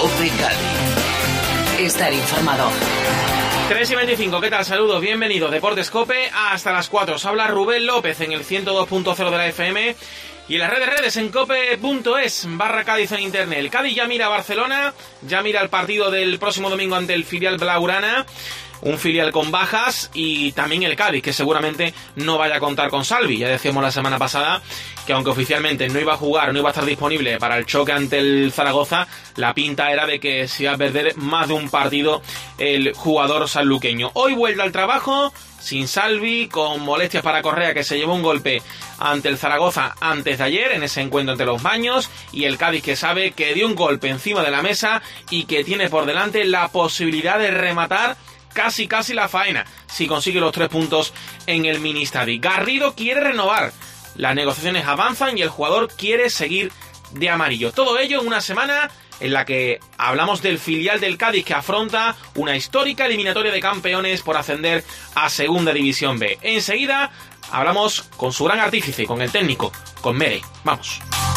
COPE Cádiz. Estar informado. 3:25, ¿qué tal? Saludos, bienvenidos. Deportes COPE hasta las 4. Os habla Rubén López en el 102.0 de la FM y en las redes en cope.es/Cádiz en internet. El Cádiz ya mira a Barcelona, ya mira el partido del próximo domingo ante el filial blaugrana. Un filial con bajas y también el Cádiz, que seguramente no vaya a contar con Salvi. Ya decíamos la semana pasada que aunque oficialmente no iba a jugar, no iba a estar disponible para el choque ante el Zaragoza, la pinta era de que se iba a perder más de un partido el jugador sanluqueño. Hoy vuelve al trabajo, sin Salvi, con molestias para Correa, que se llevó un golpe ante el Zaragoza antes de ayer, en ese encuentro entre los baños, y el Cádiz, que sabe que dio un golpe encima de la mesa y que tiene por delante la posibilidad de rematar casi la faena si consigue los 3 puntos en el Ministadi. Garrido quiere renovar, las negociaciones avanzan y el jugador quiere seguir de amarillo. Todo ello en una semana en la que hablamos del filial del Cádiz, que afronta una histórica eliminatoria de campeones por ascender a Segunda División B. Enseguida hablamos con su gran artífice, con el técnico, con Mere. Vamos.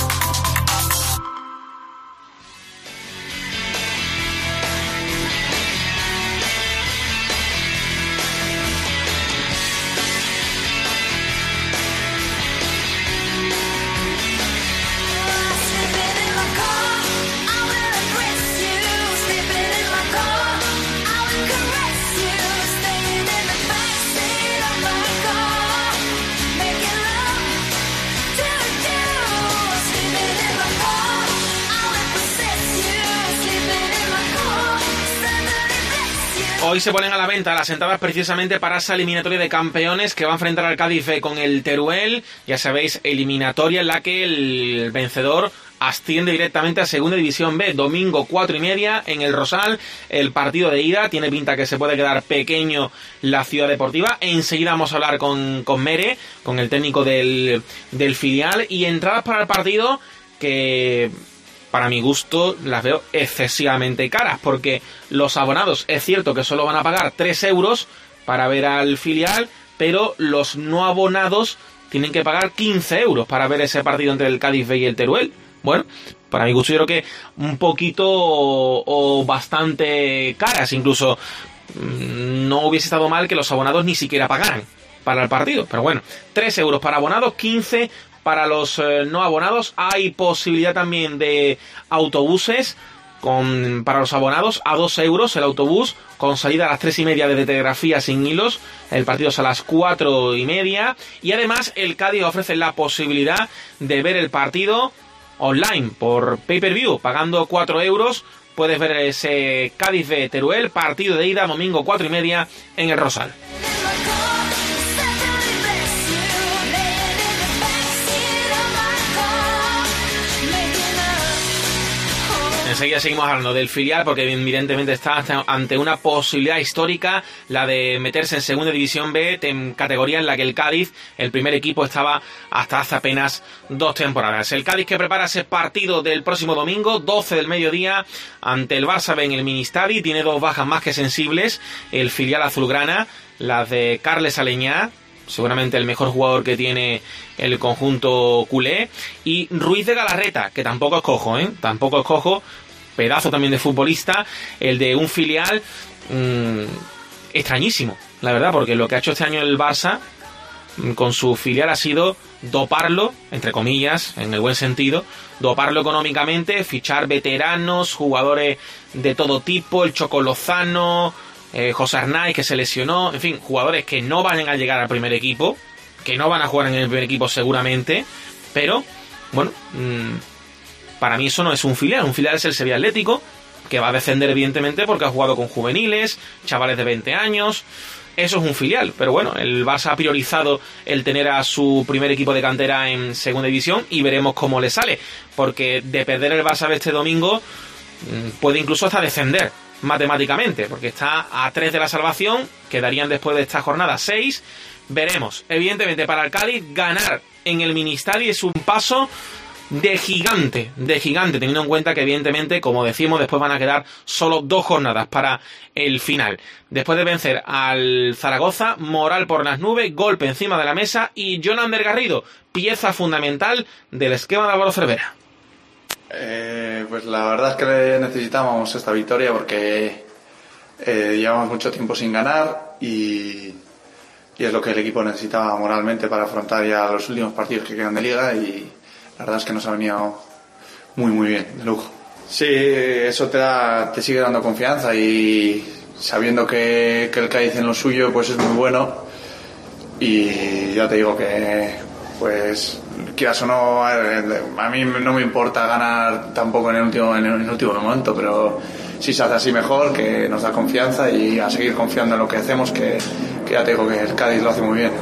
Hoy se ponen a la venta las entradas precisamente para esa eliminatoria de campeones que va a enfrentar al Cádiz con el Teruel. Ya sabéis, eliminatoria en la que el vencedor asciende directamente a Segunda División B. Domingo 4:30 en el Rosal, el partido de ida. Tiene pinta que se puede quedar pequeño la Ciudad Deportiva. Enseguida vamos a hablar con Mere, con el técnico del filial. Y entradas para el partido que, para mi gusto, las veo excesivamente caras, porque los abonados es cierto que solo van a pagar 3 euros para ver al filial, pero los no abonados tienen que pagar 15 euros para ver ese partido entre el Cádiz B y el Teruel. Bueno, para mi gusto yo creo que un poquito o bastante caras, incluso no hubiese estado mal que los abonados ni siquiera pagaran para el partido, pero bueno, 3 euros para abonados, 15 para los no abonados. Hay posibilidad también de autobuses para los abonados a 2 euros el autobús, con salida a las 3:30 de Telegrafía sin hilos. El partido es a las 4:30. Y además el Cádiz ofrece la posibilidad de ver el partido online por pay-per-view, pagando 4 euros. Puedes ver ese Cádiz de Teruel, partido de ida, domingo 4:30 en el Rosal. Enseguida seguimos hablando del filial, porque evidentemente está ante una posibilidad histórica, la de meterse en Segunda División B, en categoría en la que el Cádiz, el primer equipo, estaba hasta hace apenas 2 temporadas. El Cádiz que prepara ese partido del próximo domingo, 12 del mediodía, ante el Barça B en el Ministadi. Tiene 2 bajas más que sensibles el filial azulgrana, las de Carles Aleñá, seguramente el mejor jugador que tiene el conjunto culé, y Ruiz de Galarreta, que tampoco es cojo, tampoco es cojo, pedazo también de futbolista, el de un filial extrañísimo, la verdad, porque lo que ha hecho este año el Barça con su filial ha sido doparlo, entre comillas, en el buen sentido, doparlo económicamente, fichar veteranos, jugadores de todo tipo, el Choco Lozano, José Arnaiz, que se lesionó, en fin, jugadores que no van a llegar al primer equipo, que no van a jugar en el primer equipo seguramente, pero bueno, para mí eso no es un filial es el Sevilla Atlético, que va a descender evidentemente porque ha jugado con juveniles, chavales de 20 años, eso es un filial, pero bueno, el Barça ha priorizado el tener a su primer equipo de cantera en Segunda División y veremos cómo le sale, porque de perder el Barça este domingo puede incluso hasta descender matemáticamente, porque está a 3 de la salvación, quedarían después de esta jornada 6, veremos. Evidentemente para el Cádiz ganar en el Ministadi es un paso de gigante, teniendo en cuenta que evidentemente, como decimos, después van a quedar solo 2 jornadas para el final. Después de vencer al Zaragoza, moral por las nubes, golpe encima de la mesa, y Jonander Garrido, pieza fundamental del esquema de Álvaro Cervera. Pues la verdad es que necesitábamos esta victoria porque llevamos mucho tiempo sin ganar y es lo que el equipo necesitaba moralmente para afrontar ya los últimos partidos que quedan de liga, y la verdad es que nos ha venido muy bien, de lujo. Sí, eso te sigue dando confianza, y sabiendo que el Cádiz en lo suyo pues es muy bueno, y ya te digo que pues quieras o no, a mí no me importa ganar tampoco en el último momento, pero si se hace así mejor, que nos da confianza, y a seguir confiando en lo que hacemos, que ya te digo que el Cádiz lo hace muy bien.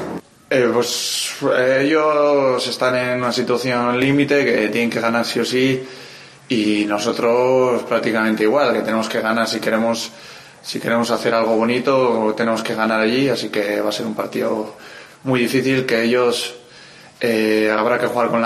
Ellos están en una situación límite que tienen que ganar sí o sí, y nosotros prácticamente igual, que tenemos que ganar si queremos hacer algo bonito, tenemos que ganar allí, así que va a ser un partido muy difícil, que ellos habrá que jugar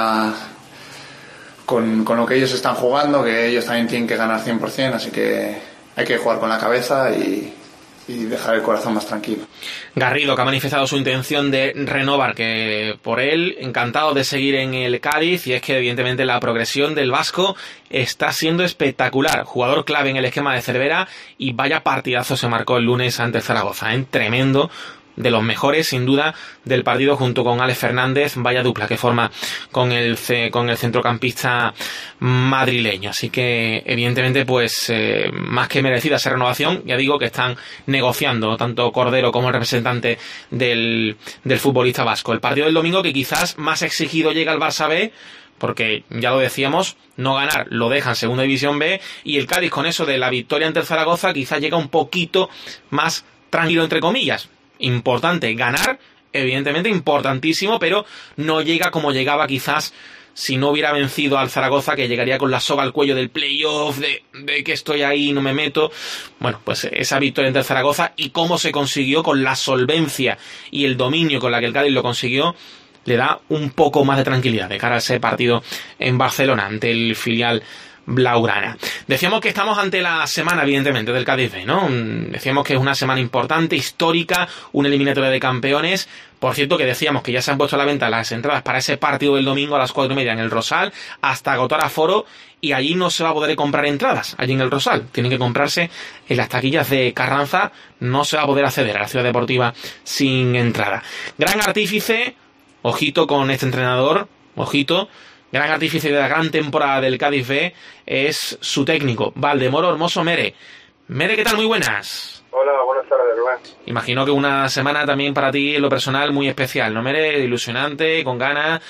con lo que ellos están jugando, que ellos también tienen que ganar 100%, así que hay que jugar con la cabeza y dejar el corazón más tranquilo. Garrido, que ha manifestado su intención de renovar, que por él encantado de seguir en el Cádiz, y es que evidentemente la progresión del vasco está siendo espectacular, jugador clave en el esquema de Cervera, y vaya partidazo se marcó el lunes ante Zaragoza, tremendo, de los mejores sin duda del partido, junto con Alex Fernández, vaya dupla que forma con el centrocampista madrileño. Así que evidentemente pues más que merecida esa renovación. Ya digo que están negociando tanto Cordero como el representante del futbolista vasco. El partido del domingo, que quizás más exigido llega al Barça B, porque ya lo decíamos, no ganar lo deja en segunda división B, y el Cádiz con eso de la victoria ante el Zaragoza quizás llega un poquito más tranquilo, entre comillas. Importante ganar, evidentemente importantísimo, pero no llega como llegaba quizás si no hubiera vencido al Zaragoza, que llegaría con la soga al cuello del playoff, de que estoy ahí y no me meto. Bueno, pues esa victoria ante el Zaragoza, y cómo se consiguió con la solvencia y el dominio con la que el Cádiz lo consiguió, le da un poco más de tranquilidad de cara a ese partido en Barcelona ante el filial blaugrana. Decíamos que estamos ante la semana, evidentemente, del Cádiz B, ¿no? Decíamos que es una semana importante, histórica, una eliminatoria de campeones. Por cierto, que decíamos que ya se han puesto a la venta las entradas para ese partido del domingo a las 4:30 en el Rosal, hasta agotar aforo, y allí no se va a poder comprar entradas, allí en el Rosal. Tienen que comprarse en las taquillas de Carranza, no se va a poder acceder a la Ciudad Deportiva sin entrada. Gran artífice, ojito con este entrenador, ojito, gran artífice de la gran temporada del Cádiz B es su técnico, Valdemoro Hermoso Mere. Mere, ¿qué tal? Muy buenas. Hola, buenas tardes, Rubén. Imagino que una semana también para ti en lo personal muy especial, ¿no, Mere? Ilusionante, con ganas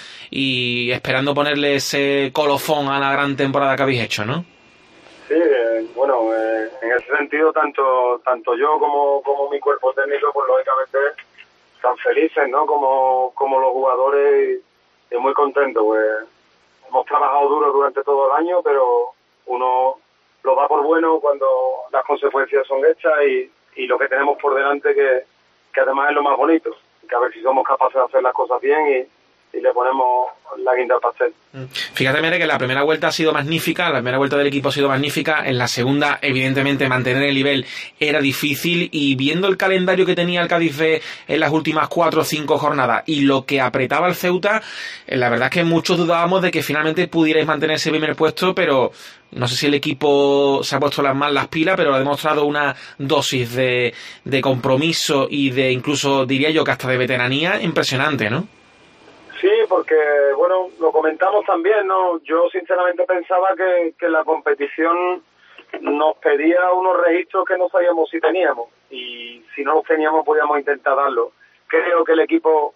y esperando ponerle ese colofón a la gran temporada que habéis hecho, ¿no? Sí, bueno, en ese sentido tanto yo como mi cuerpo técnico, pues lógicamente están felices, ¿no? Como los jugadores, y muy contentos, pues. Hemos trabajado duro durante todo el año, pero uno lo da por bueno cuando las consecuencias son hechas, y lo que tenemos por delante, que además es lo más bonito, que a ver si somos capaces de hacer las cosas bien y le ponemos la guinda al pastel. Fíjate, Mere, que la primera vuelta ha sido magnífica, la primera vuelta del equipo ha sido magnífica, en la segunda, evidentemente, mantener el nivel era difícil, y viendo el calendario que tenía el Cádiz B en las últimas 4 o 5 jornadas y lo que apretaba el Ceuta, la verdad es que muchos dudábamos de que finalmente pudierais mantener ese primer puesto, pero no sé si el equipo se ha puesto las pilas, pero ha demostrado una dosis de compromiso y de, incluso diría yo que hasta de veteranía impresionante, ¿no? Sí, porque, bueno, lo comentamos también, ¿no? Yo sinceramente pensaba que la competición nos pedía unos registros que no sabíamos si teníamos, y si no los teníamos podíamos intentar darlos. Creo que el equipo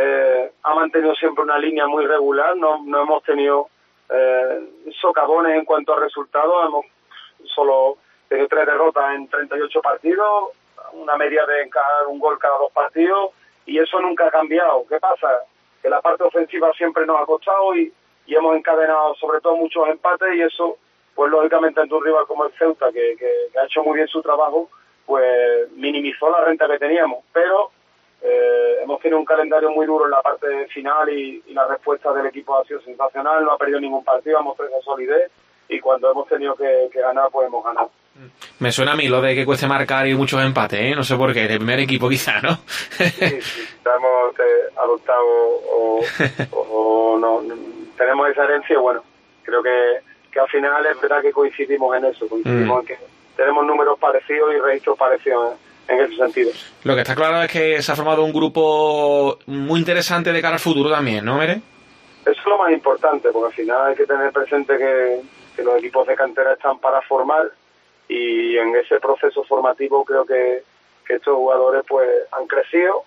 ha mantenido siempre una línea muy regular, no hemos tenido socavones en cuanto a resultados, hemos solo tenido 3 derrotas en 38 partidos, una media de encajar un gol cada 2 partidos, y eso nunca ha cambiado. ¿Qué pasa? Que la parte ofensiva siempre nos ha costado, y hemos encadenado sobre todo muchos empates, y eso, pues lógicamente ante un rival como el Ceuta, que ha hecho muy bien su trabajo, pues minimizó la renta que teníamos. Pero hemos tenido un calendario muy duro en la parte final, y la respuesta del equipo ha sido sensacional, no ha perdido ningún partido, hemos tenido solidez, y cuando hemos tenido que ganar, pues hemos ganado. Me suena a mí lo de que cueste marcar y muchos empates, ¿eh? No sé por qué, el primer equipo quizá, ¿no? Sí, estamos adoptados o no tenemos esa herencia. Bueno, creo que al final es verdad que coincidimos en eso, en que tenemos números parecidos y registros parecidos en ese sentido. Lo que está claro es que se ha formado un grupo muy interesante de cara al futuro también, ¿no, Mere? Eso es lo más importante, porque al final hay que tener presente que los equipos de cantera están para formar, y en ese proceso formativo creo que estos jugadores pues han crecido,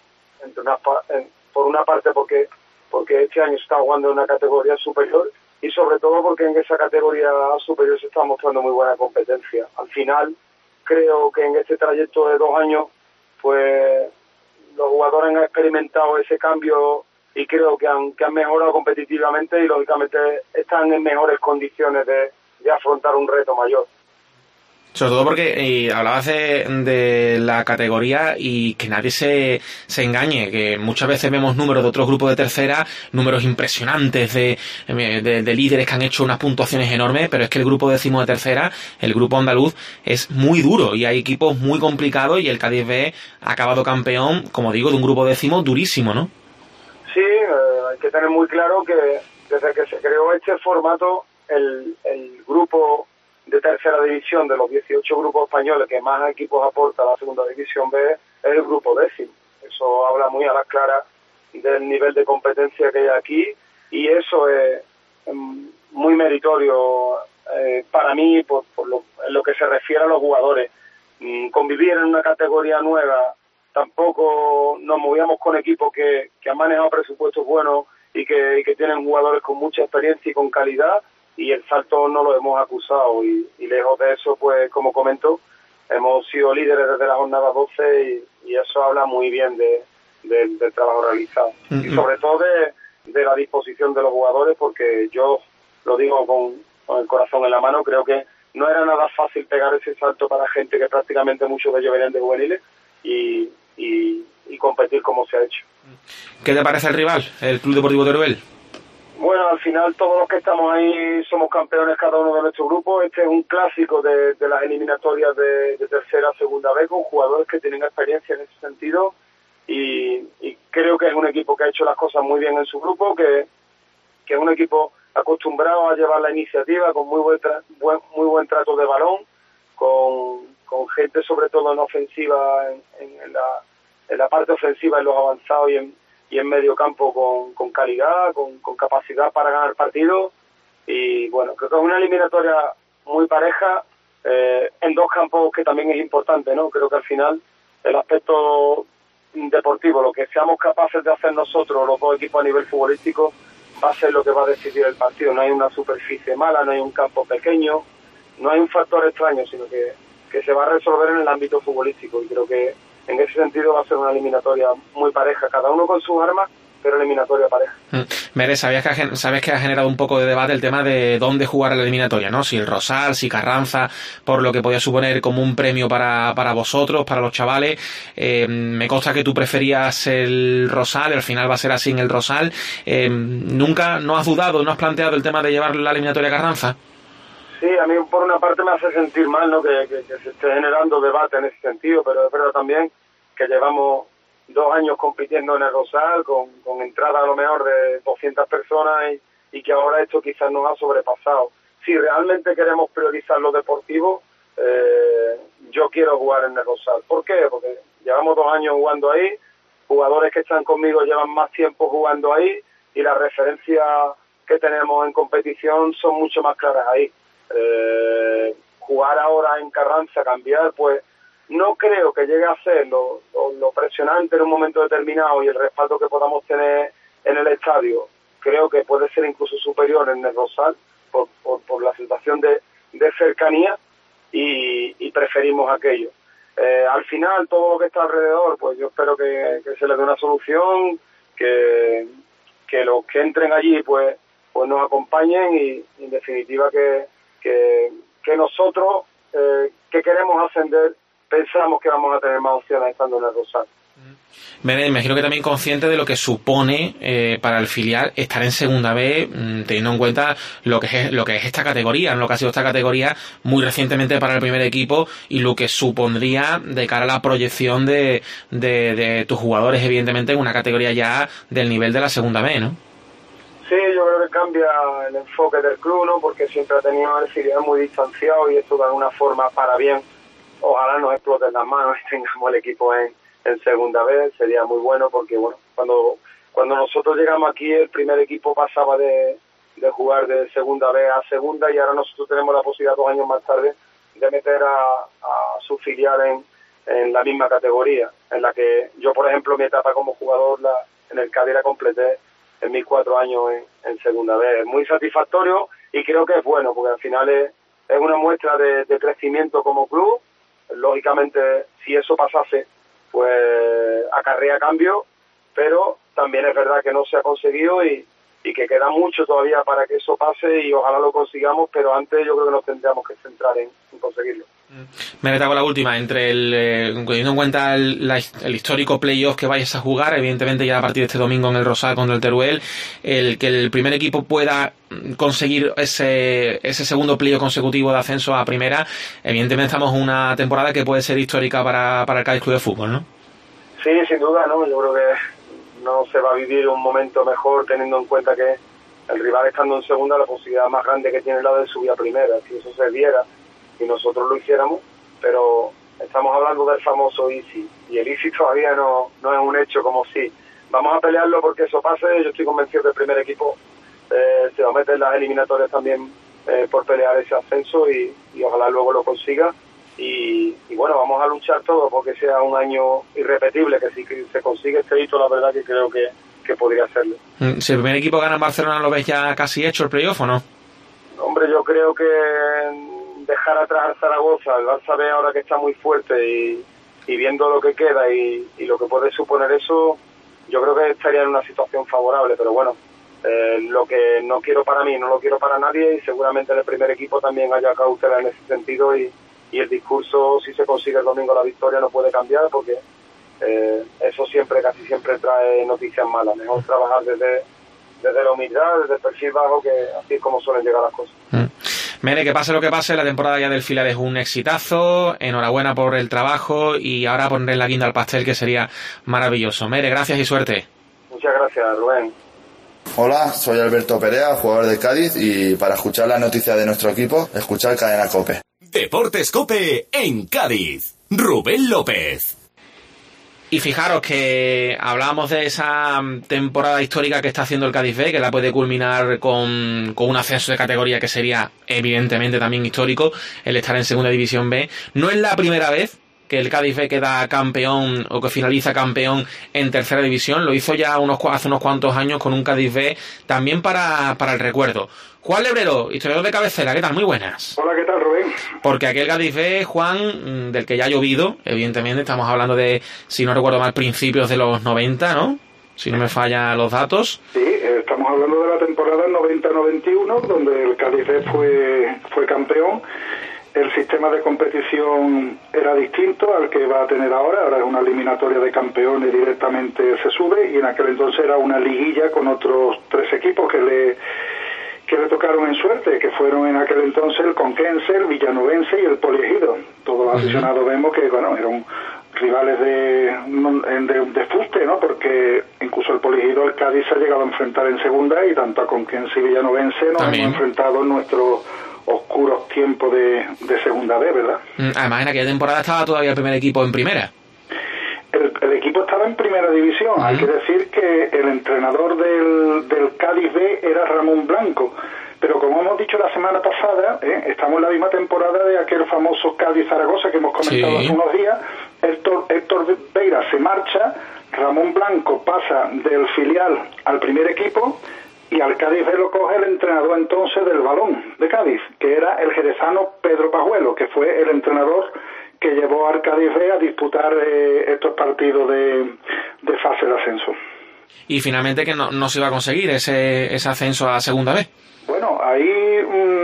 por una parte porque este año se está jugando en una categoría superior, y sobre todo porque en esa categoría superior se está mostrando muy buena competencia. Al final, creo que en este trayecto de 2 años, pues los jugadores han experimentado ese cambio y creo que han mejorado competitivamente y lógicamente están en mejores condiciones de afrontar un reto mayor. Sobre todo porque hablabas de la categoría y que nadie se engañe, que muchas veces vemos números de otros grupos de tercera, números impresionantes de líderes que han hecho unas puntuaciones enormes, pero es que el grupo décimo de tercera, el grupo andaluz, es muy duro y hay equipos muy complicados y el Cádiz B ha acabado campeón, como digo, de un grupo décimo durísimo, ¿no? Sí, hay que tener muy claro que desde que se creó este formato, el grupo de tercera división de los 18 grupos españoles que más equipos aporta a la segunda división B es el grupo décimo. Eso habla muy a las claras del nivel de competencia que hay aquí y eso es muy meritorio para mí por lo que se refiere a los jugadores. Convivir en una categoría nueva, tampoco nos movíamos con equipos que han manejado presupuestos buenos y que tienen jugadores con mucha experiencia y con calidad, y el salto no lo hemos acusado y lejos de eso, pues como comento, hemos sido líderes desde la jornada 12 y eso habla muy bien del trabajo realizado y sobre todo de la disposición de los jugadores, porque yo lo digo con el corazón en la mano, creo que no era nada fácil pegar ese salto para gente que prácticamente muchos de ellos venían de juveniles y competir como se ha hecho. ¿Qué te parece el rival, el Club Deportivo Teruel? Bueno, al final todos los que estamos ahí somos campeones cada uno de nuestro grupo. Este es un clásico de las eliminatorias de tercera a segunda vez, con jugadores que tienen experiencia en ese sentido y creo que es un equipo que ha hecho las cosas muy bien en su grupo, que es un equipo acostumbrado a llevar la iniciativa con muy buen trato de balón, con gente sobre todo en ofensiva, en la parte ofensiva, en los avanzados y en medio campo con calidad, con capacidad para ganar partidos. Y bueno, creo que es una eliminatoria muy pareja en dos campos que también es importante, ¿no? Creo que al final el aspecto deportivo, lo que seamos capaces de hacer nosotros, los dos equipos a nivel futbolístico, va a ser lo que va a decidir el partido. No hay una superficie mala, no hay un campo pequeño, no hay un factor extraño, sino que se va a resolver en el ámbito futbolístico, y creo que en ese sentido va a ser una eliminatoria muy pareja, cada uno con sus armas, pero eliminatoria pareja. Mere, sabes que ha generado un poco de debate el tema de dónde jugar la eliminatoria, ¿no? Si el Rosal, si Carranza, por lo que podía suponer como un premio para vosotros, para los chavales. Me consta que tú preferías el Rosal, al final va a ser así en el Rosal. ¿Nunca no has dudado, no has planteado el tema de llevar la eliminatoria a Carranza? Sí, a mí por una parte me hace sentir mal, ¿no? Que se esté generando debate en ese sentido, pero es verdad también que llevamos 2 años compitiendo en el Rosal con entrada a lo mejor de 200 personas y que ahora esto quizás nos ha sobrepasado. Si realmente queremos priorizar lo deportivo, yo quiero jugar en el Rosal. ¿Por qué? Porque llevamos 2 años jugando ahí, jugadores que están conmigo llevan más tiempo jugando ahí y las referencias que tenemos en competición son mucho más claras ahí. Jugar ahora en Carranza, cambiar, pues no creo que llegue a ser lo presionante en un momento determinado y el respaldo que podamos tener en el estadio. Creo que puede ser incluso superior en el Rosal por la situación de cercanía y preferimos aquello. Al final, todo lo que está alrededor, pues yo espero que se le dé una solución, que los que entren allí pues nos acompañen y en definitiva que nosotros que queremos ascender pensamos que vamos a tener más opciones estando en el Rosal. Me imagino que también consciente de lo que supone para el filial estar en segunda B, teniendo en cuenta lo que es esta categoría, lo que ha sido esta categoría muy recientemente para el primer equipo y lo que supondría de cara a la proyección de tus jugadores, evidentemente, en una categoría ya del nivel de la segunda B, ¿no? Sí, yo creo que cambia el enfoque del club, ¿no? Porque siempre ha tenido el filial muy distanciado y esto de alguna forma para bien. Ojalá nos exploten las manos y tengamos el equipo en segunda vez, sería muy bueno porque, bueno, cuando nosotros llegamos aquí el primer equipo pasaba de jugar de segunda vez a segunda y ahora nosotros tenemos la posibilidad 2 años más tarde de meter a su filial en la misma categoría, en la que yo, por ejemplo, mi etapa como jugador en el Cádiz la completé en mis 4 años en segunda vez. Es muy satisfactorio y creo que es bueno, porque al final es una muestra de crecimiento como club. Lógicamente, si eso pasase, pues acarrea cambio, pero también es verdad que no se ha conseguido y que queda mucho todavía para que eso pase y ojalá lo consigamos, pero antes yo creo que nos tendríamos que centrar en conseguirlo. Me retago la última, teniendo en cuenta el histórico playoff que vayas a jugar, evidentemente ya a partir de este domingo en el Rosal contra el Teruel, el que el primer equipo pueda conseguir ese segundo playoff consecutivo de ascenso a primera, evidentemente estamos en una temporada que puede ser histórica para el Cádiz Club de Fútbol, ¿no? Sí, sin duda, ¿no? Yo creo que no se va a vivir un momento mejor teniendo en cuenta que el rival estando en segunda, la posibilidad más grande que tiene la de subir a primera, si eso se diera y nosotros lo hiciéramos, pero estamos hablando del famoso Easy y el Easy todavía no es un hecho como si vamos a pelearlo porque eso pase. Yo estoy convencido que el primer equipo se va a meter en las eliminatorias también por pelear ese ascenso y ojalá luego lo consiga y bueno, vamos a luchar todos porque sea un año irrepetible, que si se consigue este hito, la verdad que creo que podría hacerlo. Si el primer equipo gana en Barcelona, ¿lo ves ya casi hecho el playoff o no? Hombre, yo creo que dejar atrás al Zaragoza, el Barça B ahora que está muy fuerte y viendo lo que queda y lo que puede suponer eso, yo creo que estaría en una situación favorable, pero bueno, lo que no quiero para mí, no lo quiero para nadie y seguramente en el primer equipo también haya cautela en ese sentido y el discurso, si se consigue el domingo la victoria, no puede cambiar porque eso casi siempre trae noticias malas. Mejor trabajar desde la humildad, desde el perfil bajo, que así es como suelen llegar las cosas. Mere, que pase lo que pase, la temporada ya del filial es un exitazo, enhorabuena por el trabajo y ahora poner la guinda al pastel, que sería maravilloso. Mere, gracias y suerte. Muchas gracias, Rubén. Hola, soy Alberto Perea, jugador de Cádiz, y para escuchar las noticias de nuestro equipo, escuchar Cadena COPE. Deportes COPE en Cádiz. Rubén López. Y fijaros que hablábamos de esa temporada histórica que está haciendo el Cádiz B, que la puede culminar con un ascenso de categoría que sería evidentemente también histórico, el estar en Segunda División B. No es la primera vez que el Cádiz B queda campeón o que finaliza campeón en Tercera División. Lo hizo ya hace unos cuantos años con un Cádiz B también para el recuerdo. Juan Lebrero, historiador de cabecera, ¿qué tal? Muy buenas. Hola, ¿qué tal, Rubén? Porque aquel Cádiz B, Juan, del que ya ha llovido, evidentemente, estamos hablando de, si no recuerdo mal, principios de los 90, ¿no? Si no me fallan los datos. Sí, estamos hablando de la temporada 90-91, donde el Cádiz B fue campeón. El sistema de competición era distinto al que va a tener ahora. Ahora es una eliminatoria de campeones, directamente se sube, y en aquel entonces era una liguilla con otros 3 equipos que le tocaron en suerte, que fueron en aquel entonces el Conquense, el Villanovense y el Poliegido. Todos los aficionados vemos que, bueno, eran rivales de fuste, ¿no? Porque incluso el Poliegido, el Cádiz se ha llegado a enfrentar en segunda, y tanto a Conquense y Villanovense nos hemos enfrentado en nuestros oscuros tiempos de segunda B, ¿verdad? Además, en aquella temporada estaba todavía el primer equipo en primera. El equipo estaba en primera división. Hay que decir que el entrenador del Cádiz B era Ramón Blanco, pero como hemos dicho la semana pasada, estamos en la misma temporada de aquel famoso Cádiz-Zaragoza que hemos comentado hace unos días. Héctor Beira se marcha, Ramón Blanco pasa del filial al primer equipo y al Cádiz B lo coge el entrenador entonces del Balón de Cádiz, que era el jerezano Pedro Pajuelo, que fue el entrenador que llevó al Cádiz B a disputar estos partidos de fase de ascenso. Y finalmente que no se iba a conseguir ese ascenso a Segunda B. Bueno, hay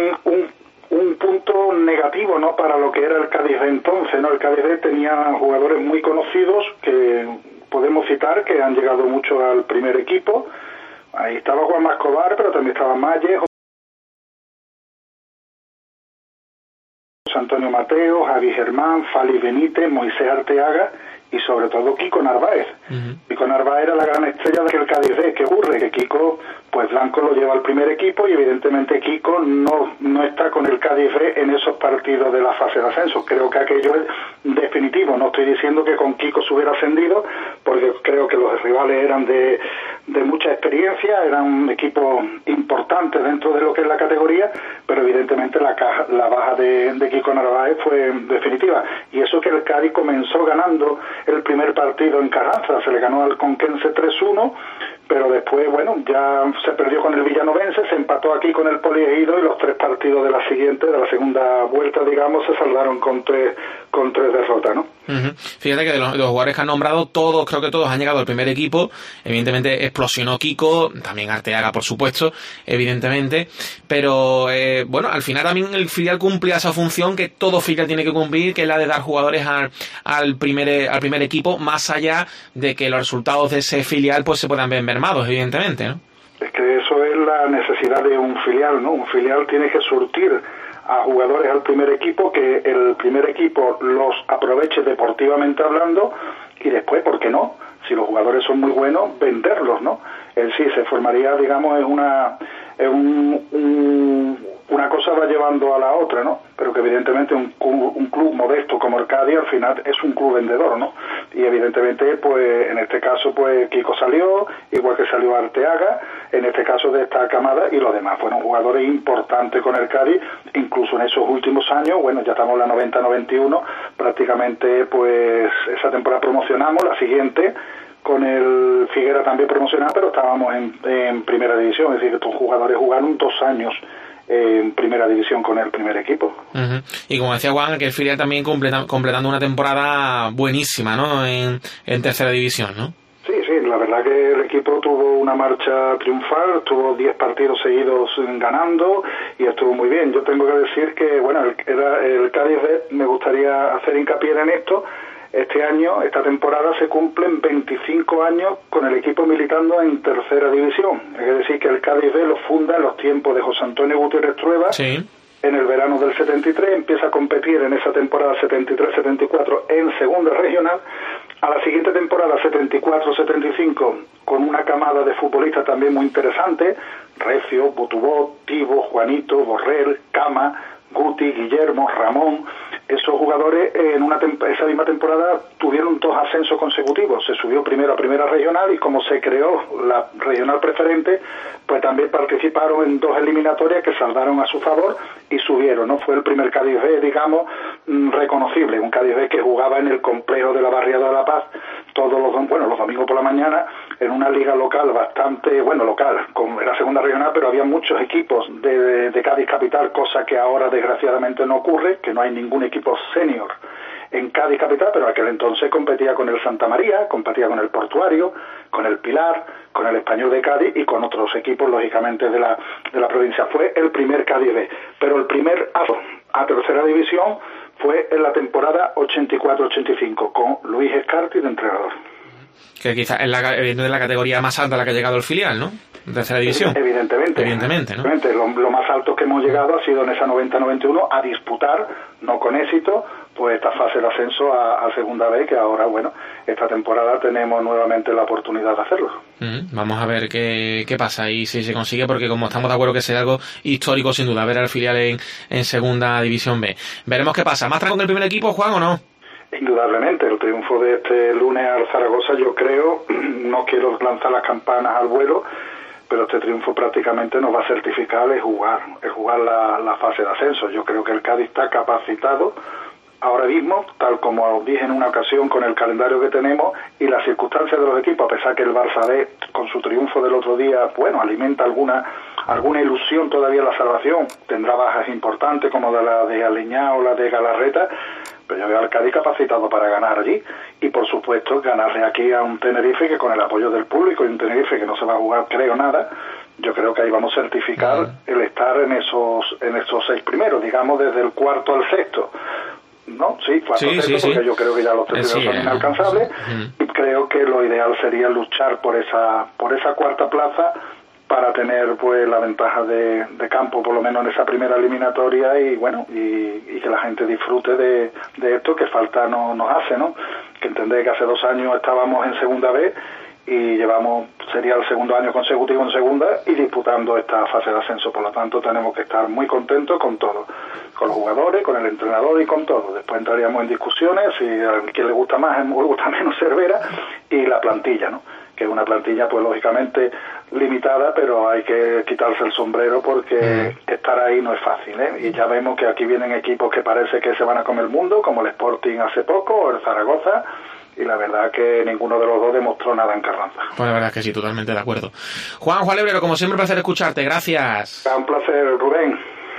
un punto negativo, ¿no?, para lo que era el Cádiz B entonces, ¿no? El Cádiz B tenía jugadores muy conocidos que podemos citar, que han llegado mucho al primer equipo. Ahí estaba Juan Mascobar, pero también estaba Malle, Antonio Mateo, Javi Germán, Fali Benítez, Moisés Arteaga y sobre todo Kiko Narváez. Kiko Narváez era la gran estrella del Cádiz B. ¿Qué ocurre? Que Kiko, pues Blanco lo lleva al primer equipo y evidentemente Kiko no está con el Cádiz B en esos partidos de la fase de ascenso. Creo que aquello es definitivo. No estoy diciendo que con Kiko se hubiera ascendido, porque creo que los rivales eran de mucha experiencia, eran un equipo importante dentro de lo que es la categoría, pero evidentemente la baja de Kiko Narváez fue definitiva. Y eso que el Cádiz comenzó ganando el primer partido en Carranza, se le ganó al Conquense 3-1, pero después, bueno, ya se perdió con el Villanovense, se empató aquí con el Poliegido y los 3 partidos de la segunda vuelta, digamos, se saldaron con tres derrotas, ¿no? Fíjate que de los jugadores que han nombrado, creo que todos han llegado al primer equipo. Evidentemente explosionó Kiko, también Arteaga, por supuesto, evidentemente, pero bueno, al final también el filial cumplía esa función que todo filial tiene que cumplir, que es la de dar jugadores al primer equipo, más allá de que los resultados de ese filial pues se puedan ver mermados, evidentemente, ¿no? Es que eso es la necesidad de un filial, ¿no? Un filial tiene que surtir a jugadores al primer equipo, que el primer equipo los aproveche deportivamente hablando, y después, ¿por qué no? Si los jugadores son muy buenos, venderlos, ¿no? Sí, se formaría, digamos, una cosa va llevando a la otra, ¿no? Pero que evidentemente un club modesto como el Cádiz al final es un club vendedor, ¿no? Y evidentemente, pues en este caso, pues Kiko salió, igual que salió Arteaga, en este caso de esta camada, y los demás fueron jugadores importantes con el Cádiz, incluso en esos últimos años. Bueno, ya estamos en la 90-91, prácticamente pues esa temporada promocionamos, la siguiente con el Figuera también promocionado, pero estábamos en primera división, es decir, que estos jugadores jugaron 2 años en primera división con el primer equipo. Y como decía Juan, que el filial también completando una temporada buenísima, ¿no? En tercera división, ¿no? Sí, la verdad que el equipo tuvo una marcha triunfal, tuvo 10 partidos seguidos ganando y estuvo muy bien. Yo tengo que decir que, bueno, el Cádiz B, me gustaría hacer hincapié en esto. Este año, esta temporada, se cumplen 25 años con el equipo militando en tercera división. Es decir, que el Cádiz B lo funda en los tiempos de José Antonio Gutiérrez Trueba. Sí. En el verano del 73, empieza a competir en esa temporada 73-74 en segunda regional. A la siguiente temporada, 74-75, con una camada de futbolistas también muy interesante: Recio, Botubó, Tibo, Juanito, Borrell, Cama, Guti, Guillermo, Ramón. Esos jugadores esa misma temporada tuvieron 2 ascensos consecutivos. Se subió primero a primera regional y como se creó la regional preferente, pues también participaron en 2 eliminatorias que saldaron a su favor y subieron, ¿no? Fue el primer Cádiz B, digamos, reconocible, un Cádiz B que jugaba en el complejo de la Barriada de la Paz todos los domingos por la mañana, en una liga local bastante, local, como era segunda regional, pero había muchos equipos de Cádiz capital, cosa que ahora desgraciadamente no ocurre, que no hay ningún equipo senior en Cádiz capital, pero aquel entonces competía con el Santa María, competía con el Portuario, con el Pilar, con el Español de Cádiz y con otros equipos, lógicamente, de la provincia. Fue el primer Cádiz B, pero el primer a tercera división fue en la temporada 84-85, con Luis Escarti de entrenador. Que quizás es la categoría más alta a la que ha llegado el filial, ¿no? Tercera división. Evidentemente, ¿no? Lo más alto que hemos llegado ha sido en esa 90-91 a disputar, no con éxito, pues esta fase de ascenso a segunda B, que ahora, esta temporada tenemos nuevamente la oportunidad de hacerlo. Vamos a ver qué pasa y si se consigue, porque como estamos de acuerdo que será algo histórico sin duda, ver al filial en segunda división B. Veremos qué pasa. ¿Más con el primer equipo, Juan, o no? Indudablemente, el triunfo de este lunes al Zaragoza, yo creo, no quiero lanzar las campanas al vuelo, pero este triunfo prácticamente nos va a certificar el jugar la fase de ascenso. Yo creo que el Cádiz está capacitado ahora mismo, tal como dije en una ocasión, con el calendario que tenemos y las circunstancias de los equipos, a pesar que el Barça B, con su triunfo del otro día, alimenta alguna ilusión todavía en la salvación, tendrá bajas importantes como la de Aleñá o la de Galarreta, pero yo veo al Cádiz capacitado para ganar allí y por supuesto ganarle aquí a un Tenerife que, con el apoyo del público, y un Tenerife que no se va a jugar, creo, nada. Yo creo que ahí vamos a certificar el estar en esos 6 primeros, digamos desde el 4º al 6º. ¿No? Sí, 4 6, porque yo creo que ya los 3 primeros son inalcanzables, y creo que lo ideal sería luchar por esa 4ª plaza para tener pues la ventaja de campo, por lo menos en esa primera eliminatoria, y que la gente disfrute de esto que falta nos hace, ¿no? que entendéis que hace 2 años estábamos en segunda B y sería el segundo año consecutivo en segunda y disputando esta fase de ascenso. Por lo tanto, tenemos que estar muy contentos con todo, con los jugadores, con el entrenador y con todo. Después entraríamos en discusiones si a quien le gusta más, a quien le gusta menos Cervera, y la plantilla, ¿no? Que es una plantilla, pues lógicamente limitada, pero hay que quitarse el sombrero porque estar ahí no es fácil, ¿eh? Y ya vemos que aquí vienen equipos que parece que se van a comer el mundo, como el Sporting hace poco, o el Zaragoza, y la verdad que ninguno de los dos demostró nada en Carranza. Pues la verdad es que sí, totalmente de acuerdo. Juan Lebrero, como siempre, un placer escucharte, gracias. Un placer, Rubén.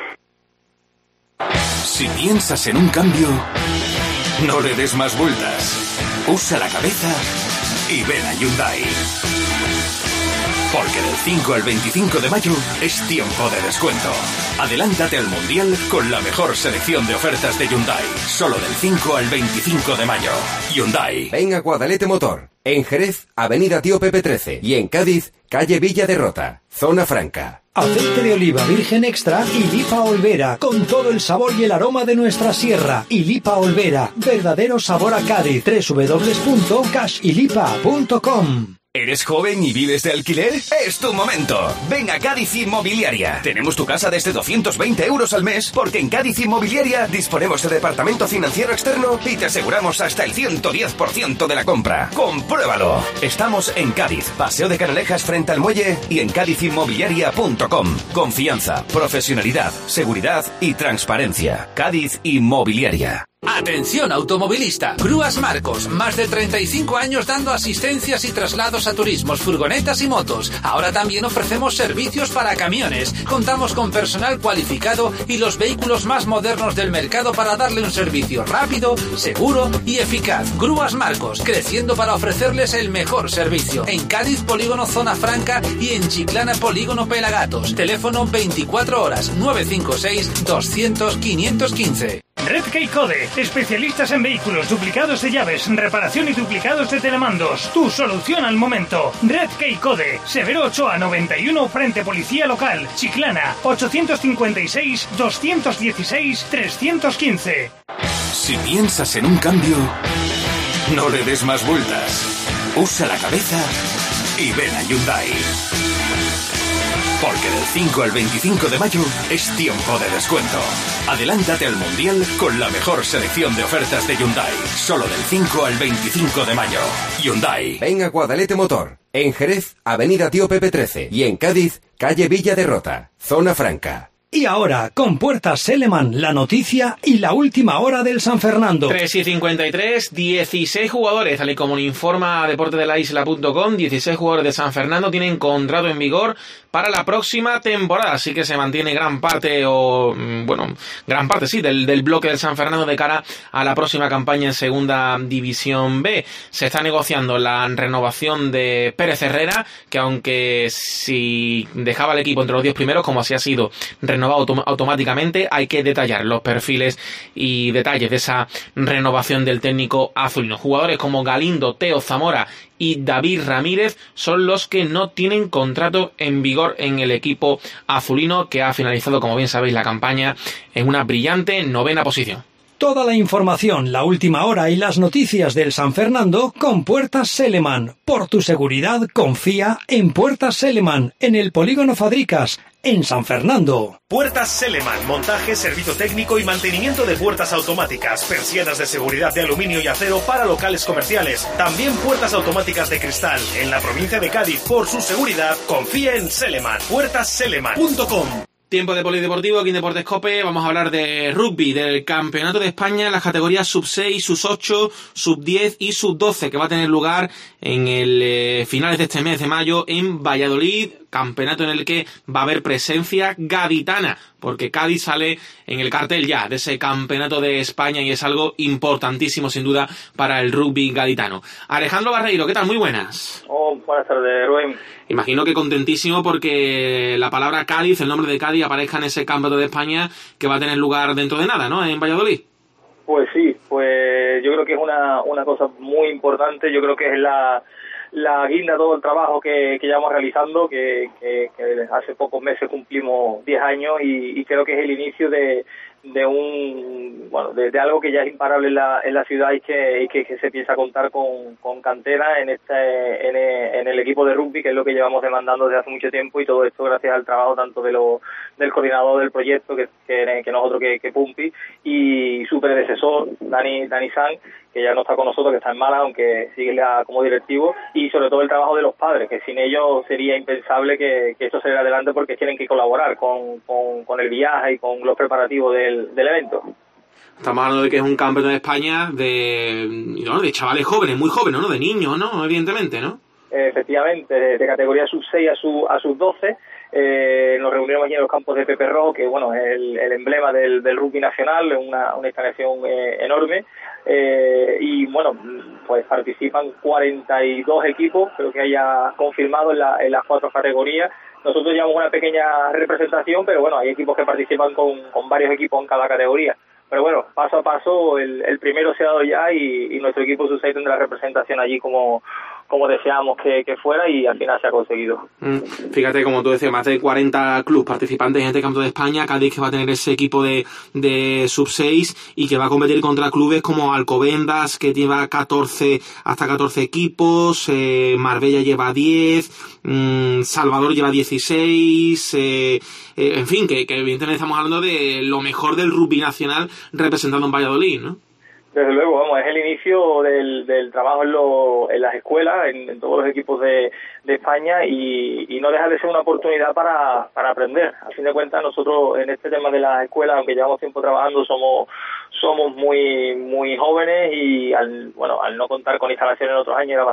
Si piensas en un cambio, no le des más vueltas. Usa la cabeza y ven a Hyundai. Porque del 5 al 25 de mayo es tiempo de descuento. Adelántate al Mundial con la mejor selección de ofertas de Hyundai. Solo del 5 al 25 de mayo. Hyundai. Ven a Guadalete Motor. En Jerez, Avenida Tío Pepe 13. Y en Cádiz, calle Villa de Rota, Zona Franca. Aceite de oliva virgen extra y Lipa Olvera, con todo el sabor y el aroma de nuestra sierra. Y Lipa Olvera, verdadero sabor a Cádiz. www.cashilipa.com. ¿Eres joven y vives de alquiler? ¡Es tu momento! Ven a Cádiz Inmobiliaria. Tenemos tu casa desde 220 euros al mes, porque en Cádiz Inmobiliaria disponemos de departamento financiero externo y te aseguramos hasta el 110% de la compra. ¡Compruébalo! Estamos en Cádiz, Paseo de Canalejas frente al muelle y en cádizinmobiliaria.com. Confianza, profesionalidad, seguridad y transparencia. Cádiz Inmobiliaria. Atención automovilista, Grúas Marcos, más de 35 años dando asistencias y traslados a turismos, furgonetas y motos. Ahora también ofrecemos servicios para camiones. Contamos con personal cualificado y los vehículos más modernos del mercado para darle un servicio rápido, seguro y eficaz. Grúas Marcos, creciendo para ofrecerles el mejor servicio. En Cádiz, Polígono Zona Franca y en Chiclana, Polígono Pelagatos. Teléfono 24 horas, 956 200 515. Redkey Code, especialistas en vehículos, duplicados de llaves, reparación y duplicados de telemandos. Tu solución al momento. Redkey Code, Severo Ochoa 91, frente Policía Local, Chiclana, 856-216-315. Si piensas en un cambio, no le des más vueltas. Usa la cabeza y ven a Hyundai. Porque del 5 al 25 de mayo es tiempo de descuento. Adelántate al Mundial con la mejor selección de ofertas de Hyundai. Solo del 5 al 25 de mayo. Hyundai. Ven a Guadalete Motor. En Jerez, Avenida Tío Pepe 13. Y en Cádiz, calle Villa de Rota, Zona Franca. Y ahora, con Puertas Seleman, la noticia y la última hora del San Fernando. 3:53, 16 jugadores, tal y como informa deportedelaisla.com, 16 jugadores de San Fernando tienen contrato en vigor para la próxima temporada, así que se mantiene gran parte del bloque del San Fernando de cara a la próxima campaña en Segunda División B. Se está negociando la renovación de Pérez Herrera, que aunque si dejaba el equipo entre los 10 primeros, como así ha sido renovado automáticamente, hay que detallar los perfiles y detalles de esa renovación del técnico azulino. Jugadores como Galindo, Teo Zamora y David Ramírez son los que no tienen contrato en vigor en el equipo azulino, que ha finalizado, como bien sabéis, la campaña en una brillante 9ª posición. Toda la información, la última hora y las noticias del San Fernando con Puertas Seleman. Por tu seguridad, confía en Puertas Seleman, en el Polígono Fadricas, en San Fernando. Puertas Seleman, montaje, servicio técnico y mantenimiento de puertas automáticas, persianas de seguridad de aluminio y acero para locales comerciales. También puertas automáticas de cristal. En la provincia de Cádiz, por su seguridad, confía en Seleman. Puertasseleman.com. Tiempo de polideportivo aquí en Deportes Cope. Vamos a hablar de rugby, del Campeonato de España en las categorías sub-6, sub-8, sub-10 y sub-12, que va a tener lugar en el finales de este mes de mayo en Valladolid. Campeonato en el que va a haber presencia gaditana, porque Cádiz sale en el cartel ya de ese Campeonato de España y es algo importantísimo sin duda para el rugby gaditano. Alejandro Barreiro, ¿qué tal? Muy buenas. Buenas tardes, Rubén. Imagino que contentísimo porque la palabra Cádiz, el nombre de Cádiz, aparezca en ese Campeonato de España que va a tener lugar dentro de nada, ¿no? En Valladolid. Pues sí, pues yo creo que es una cosa muy importante. Yo creo que es la guinda de todo el trabajo que llevamos realizando, que hace pocos meses cumplimos 10 años y creo que es el inicio de de algo que ya es imparable en la ciudad y que se piensa contar con cantera en el equipo de rugby, que es lo que llevamos demandando desde hace mucho tiempo, y todo esto gracias al trabajo tanto del coordinador del proyecto que nosotros, que Pumpi, y su predecesor Dani San, que ya no está con nosotros, que está en Málaga, aunque sigue como directivo, y sobre todo el trabajo de los padres, que sin ellos sería impensable que esto saliera adelante, porque tienen que colaborar con el viaje y con los preparativos del evento. Estamos hablando de que es un campeonato de España de chavales jóvenes, muy jóvenes, ¿no? De niños, ¿no? Evidentemente, ¿no? Efectivamente, de categoría sub-6 a sub-12. Nos reunimos allí en los campos de Pepe Rojo, que bueno, es el emblema del rugby nacional, una instalación enorme. Y bueno, pues participan 42 equipos, creo que haya confirmado en las 4 categorías. Nosotros llevamos una pequeña representación, pero bueno, hay equipos que participan con varios equipos en cada categoría. Pero bueno, paso a paso, el primero se ha dado ya, y nuestro equipo sub-6 tendrá representación allí como deseamos que fuera, y al final se ha conseguido. Fíjate, como tú decías, más de 40 clubes participantes en este Campeonato de España. Cádiz, que va a tener ese equipo de sub-6 y que va a competir contra clubes como Alcobendas, que lleva hasta 14 equipos, Marbella lleva 10, Salvador lleva 16, en fin, que evidentemente estamos hablando de lo mejor del rugby nacional representando en Valladolid, ¿no? Desde luego, vamos, es el inicio del trabajo en las escuelas, en todos los equipos de España, y no deja de ser una oportunidad para aprender. A fin de cuentas, nosotros en este tema de las escuelas, aunque llevamos tiempo trabajando, somos muy muy jóvenes, y al no contar con instalaciones en otros años era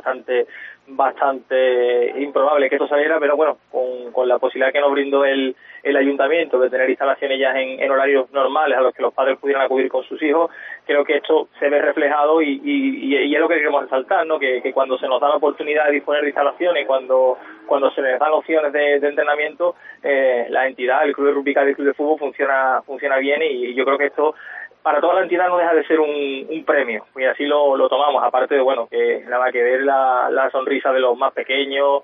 bastante improbable que esto saliera, pero bueno, con la posibilidad que nos brindó el ayuntamiento de tener instalaciones ya en horarios normales a los que los padres pudieran acudir con sus hijos, creo que esto se ve reflejado, y es lo que queremos resaltar, ¿no? Que cuando se nos da la oportunidad de disponer de instalaciones, cuando se les dan opciones de entrenamiento, la entidad, el Club de Rugby Cádiz, el Club de Fútbol funciona bien, y yo creo que esto para toda la entidad no deja de ser un premio, y así lo tomamos, aparte de, bueno, que nada más que ver la sonrisa de los más pequeños,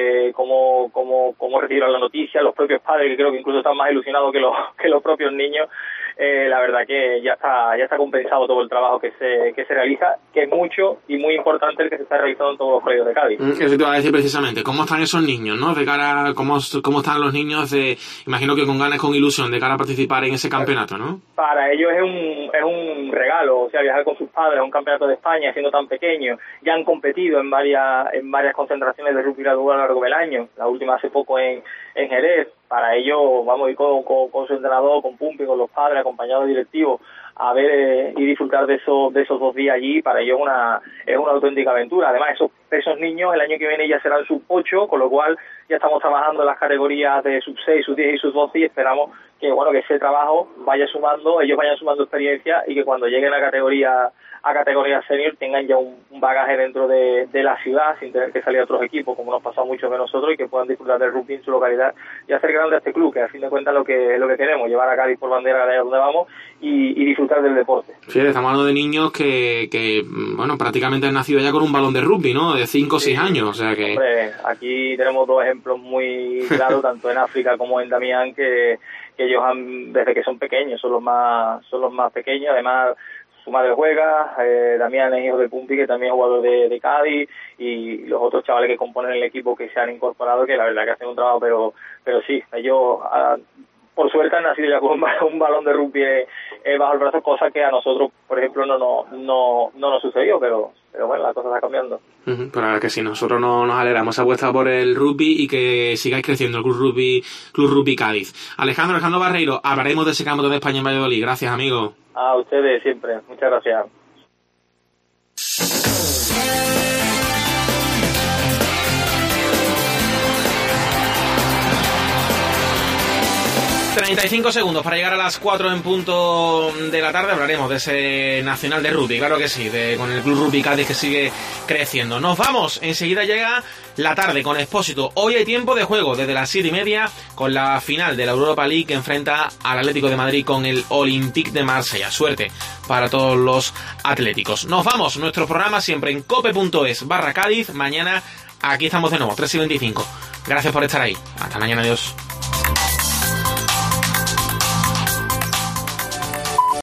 cómo recibieron la noticia, los propios padres, que creo que incluso están más ilusionados que los propios niños. La verdad que ya está compensado todo el trabajo que se realiza, que es mucho y muy importante el que se está realizando en todos los colegios de Cádiz. Eso te iba a decir precisamente, ¿cómo están esos niños, no? De cara a cómo están los niños, imagino que con ganas, con ilusión, de cara a participar en ese campeonato, ¿no? Para ellos es un regalo, o sea, viajar con sus padres a un campeonato de España siendo tan pequeño. Ya han competido en varias concentraciones de rugby graduado a lo largo del año, la última hace poco en Jerez. Para ellos vamos a ir con su entrenador, con Pumpi, con los padres, acompañados de directivos, a ver y disfrutar de esos 2 días allí. Para ellos es una auténtica aventura. Además, esos niños el año que viene ya serán sub-8, con lo cual ya estamos trabajando en las categorías de sub-6, sub-10 y sub-12, y esperamos que ese trabajo ellos vayan sumando experiencia, y que cuando lleguen a categoría senior tengan ya un bagaje dentro de la ciudad, sin tener que salir a otros equipos, como nos pasa a muchos de nosotros, y que puedan disfrutar del rugby en su localidad y hacer grande a este club, que a fin de cuentas lo que queremos, llevar a Cádiz por bandera allá donde vamos, y disfrutar del deporte. Sí, estamos hablando de niños que bueno, prácticamente han nacido ya con un balón de rugby, ¿no? De 5 o 6 años, o sea que... Hombre, aquí tenemos 2 ejemplos muy claros, tanto en África como en Damián, que ellos desde que son pequeños, son los más pequeños. Además, su madre juega, Damián es hijo de Pumpi, que también es jugador de Cádiz, y los otros chavales que componen el equipo que se han incorporado, que la verdad que hacen un trabajo, pero sí, ellos por suerte han nacido ya con un balón de rugby bajo el brazo, cosa que a nosotros, por ejemplo, no nos sucedió, pero bueno, la cosa está cambiando. Pero la verdad que sí, nosotros nos alegramos, apuesta por el rugby, y que sigáis creciendo el Club Rugby Cádiz. Alejandro Barreiro, hablaremos de ese Campeonato de España en Valladolid. Gracias, amigo. A ustedes siempre, muchas gracias. 35 segundos para llegar a las 4 en punto de la tarde. Hablaremos de ese nacional de rugby, claro que sí, con el Club Rugby Cádiz, que sigue creciendo. Nos vamos, enseguida llega la tarde con Expósito. Hoy hay tiempo de juego desde las 7:30 con la final de la Europa League, que enfrenta al Atlético de Madrid con el Olympique de Marsella. Suerte para todos los atléticos. Nos vamos, nuestro programa siempre en cope.es/Cádiz. Mañana aquí estamos de nuevo, 3:25. Gracias por estar ahí. Hasta mañana, adiós.